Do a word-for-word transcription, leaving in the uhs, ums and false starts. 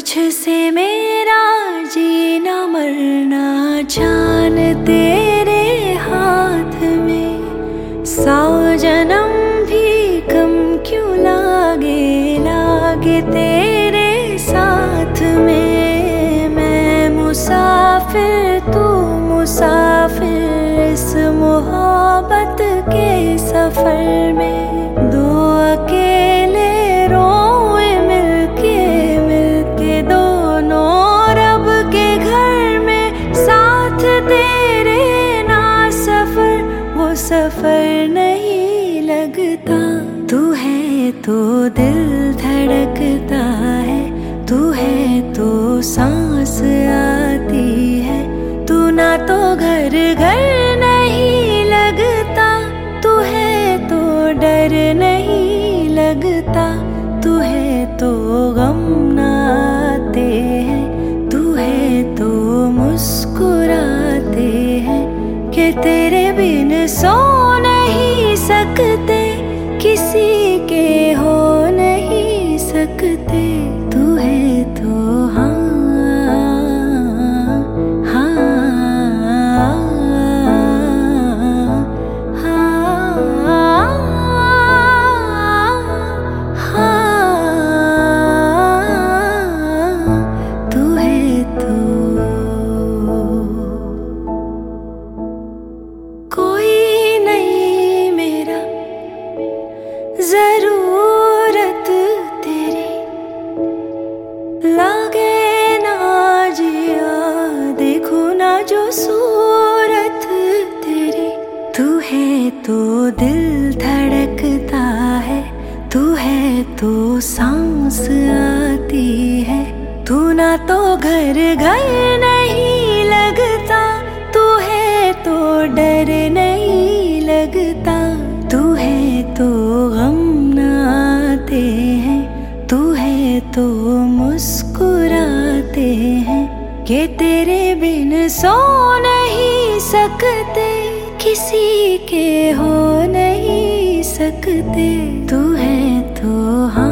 तुझसे मेरा जीना मरना जान तेरे हाथ में। सौ जन्म भी कम क्यों लागे लागे तेरे साथ में। मैं मुसाफिर तू मुसाफिर इस मोहब्बत के सफर में। दो अकेले रोए मिलके मिलके दोनों रब के घर में। साथ तेरे ना सफर वो सफर नहीं लगता। तू है तो दिल धड़कता है, तू है तो सांस आती है। तू ना तो घर घर नहीं लगता, तू है तो डर नहीं लगता। तू है तो गम ना आते हैं, तू है तो मुस्कुराते हैं। कि तेरे बिन सो नहीं सकते, किसी के हो नहीं सकते। तू है तो हाँ जरूरत तेरी लागे ना जिया देखो ना जो सूरत तेरी। तू है तो दिल धड़कता है, तू है तो सांस आती है। तू ना तो घर घर नहीं लगता, तू है तो डर नहीं लगता। तू है तो गम ना आते हैं, तू है तो मुस्कुराते हैं। कि तेरे बिन सो नहीं सकते, किसी के हो नहीं सकते। तू है तो हाँ